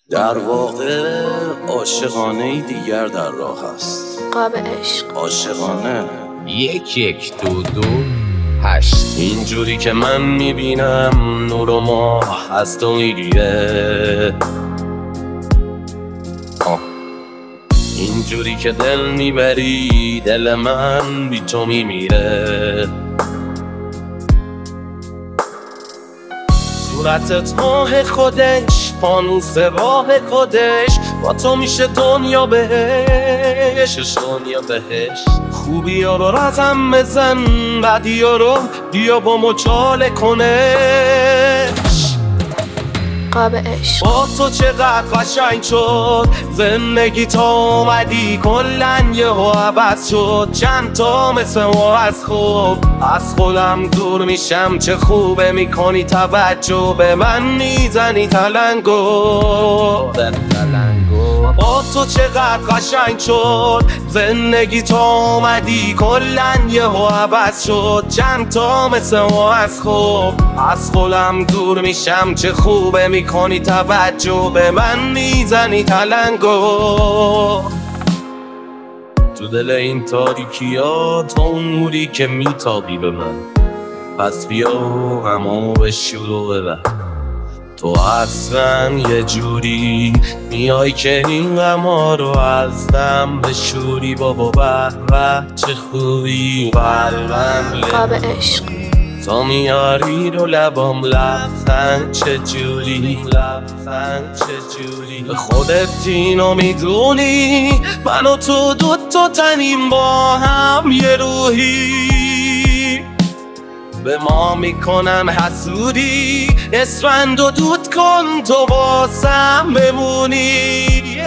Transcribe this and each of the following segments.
در واقع عاشقانه دیگر در راه است. قاب عشق عاشقانه 1 1 2 2 8 اینجوری که من میبینم نور و ماه از تو میگیره، اینجوری که دل میبری دل من بی تو میمیره. صورتت ماه خودش فانوس راه خودش، با تو میشه دنیا بهش دنیا بهش. خوبی ها رو رقم بزن، بدی ها رو بیا با مچاله کنش. قاب عشق با تو چقدر قشنگ شد زندگی، تا اومدی کلن یهو عوض شد. چند تا مثل ما از خوب از خودم دور میشم، چه خوبه میکنی توجه به من، میزنی تلنگو. با تو چقدر قشنگ شد زندگی، تا اومدی کلن یهو عوض شد. چند تا مثل ما از خوب از خودم دور میشم، چه خوبه میکنی توجه به من، میزنی تلنگو. تو دل این تاریکی ها تو اون نوری که میتابی به من، پس بیا همو به شروع ببر. تو اصلا یه جوری میای که این غما رو از دم بشوری. بابا به چه خوبی قلبم قاب عشق تا میاری رو لبام لبخند چجوری به خودت اینو میدونی، من و تو دوتا تنیم با هم یه روحی. به ما میکنن حسودی، اسفند و دود کن تو واسم بمونی.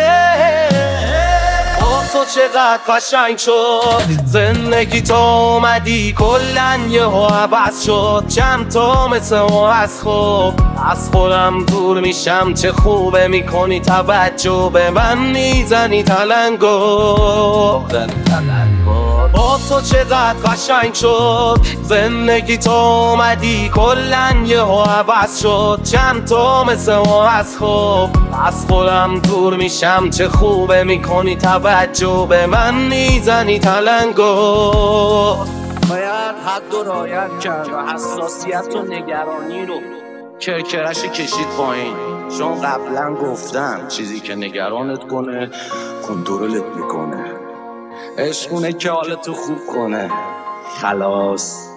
تو چقدر قشنگ شد زندگی، تا اومدی کلن یهو عوض شد. چند تا مثل ما از خوب از خودم دور میشم، چه خوبه میکنی توجه به من، میزنی تلنگو. با تو چقدر قشنگ شد زندگی، تا اومدی کلن یهو عوض شد. چند تا مثل ما از خوب از خودم دور میشم، چه خوبه میکنی توجه به من، میزنی تلنگو. باید حد و رعایت کرد و حساسیت و نگرانی رو کرکرش کشید پایین، چون قبلا گفتم چیزی که نگرانت کنه کنترلت میکنه. عشقونه که حالتو خوب کنه. خلاص.